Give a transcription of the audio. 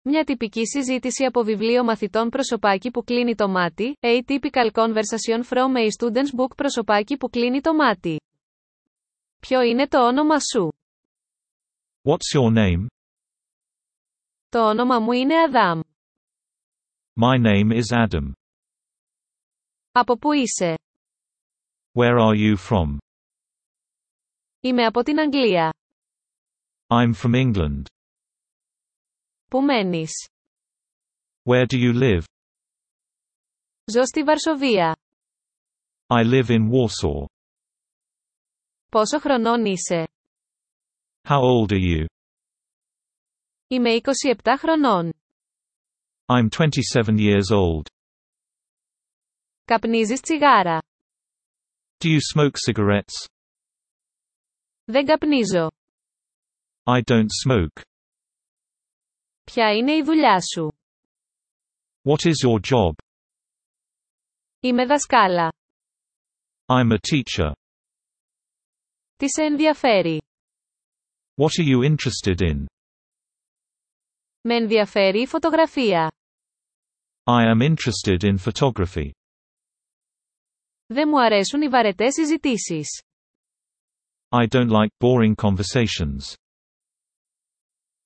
Μια τυπική συζήτηση από βιβλίο μαθητών προσωπάκι που κλείνει το μάτι, Atypical Conversation from a Student's Book προσωπάκι που κλείνει το μάτι. Ποιο είναι το όνομα σου? What's your name? Το όνομα μου είναι Αδάμ. My name is Adam. Από πού είσαι? Where are you from? Είμαι από την Αγγλία. I'm from England. Πού μένεις? Where do you live? Ζω στη Βαρσοβία. I live in Warsaw. Πόσο χρονών είσαι? How old are you? Είμαι 27 χρονών. I'm 27 years old. Καπνίζεις τσιγάρα? Do you smoke cigarettes? Δεν καπνίζω. I don't smoke. Ποια είναι η δουλειά σου? What is your job? Είμαι δασκάλα. I'm a teacher. Τι σε ενδιαφέρει? What are you interested in? Με ενδιαφέρει η φωτογραφία. I am interested in photography. Δεν μου αρέσουν οι βαρετές συζητήσεις. I don't like boring conversations.